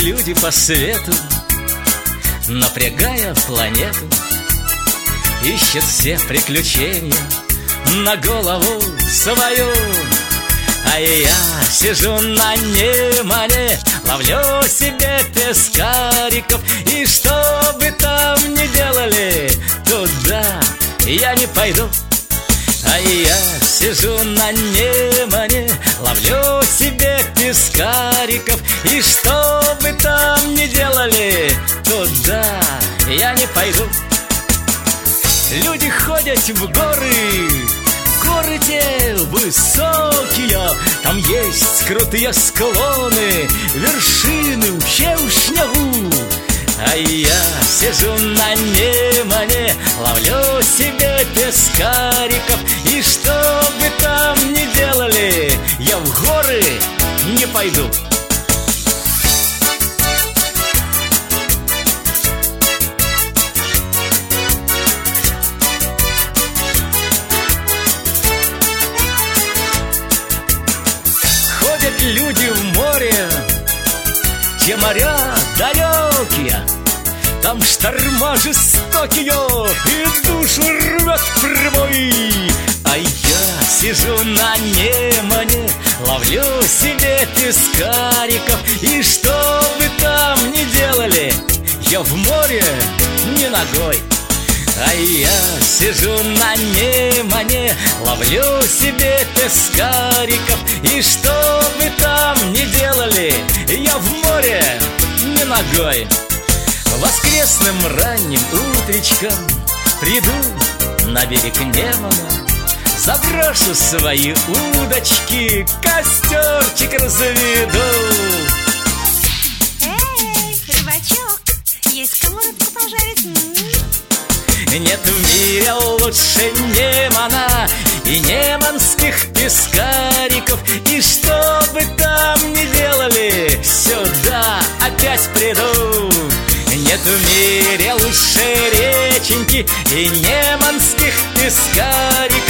люди по свету, напрягая планету, ищет все приключения на голову свою. А я сижу на Немане, ловлю себе пескариков, и что бы там ни делали, туда я не пойду. А я сижу на Немане, ловлю себе пескариков, и что бы там ни делали, туда я не пойду. Люди ходят в горы, горы те высокие, там есть крутые склоны, вершины вообще в снегу. А я сижу на Немане, ловлю себе пескариков, и что бы там ни делали, я в горы не пойду. Ходят люди в море, те моря далекие, там шторма жестокие, и душу рвет прибой. А я сижу на Немане, ловлю себе пескариков, и что бы там ни делали, я в море не ногой. А я сижу на Немане, ловлю себе пескариков, и что бы там ни делали, я в море не ногой. Воскресным ранним утречком приду на берег Немана, заброшу свои удочки, костерчик разведу. Эй, рыбачок, есть кому рыбку пожарить? Нет в мире лучше Немана и неманских пескариков, и что бы там ни делали, сюда опять приду. Нет в мире лучше реченьки и неманских пескариков,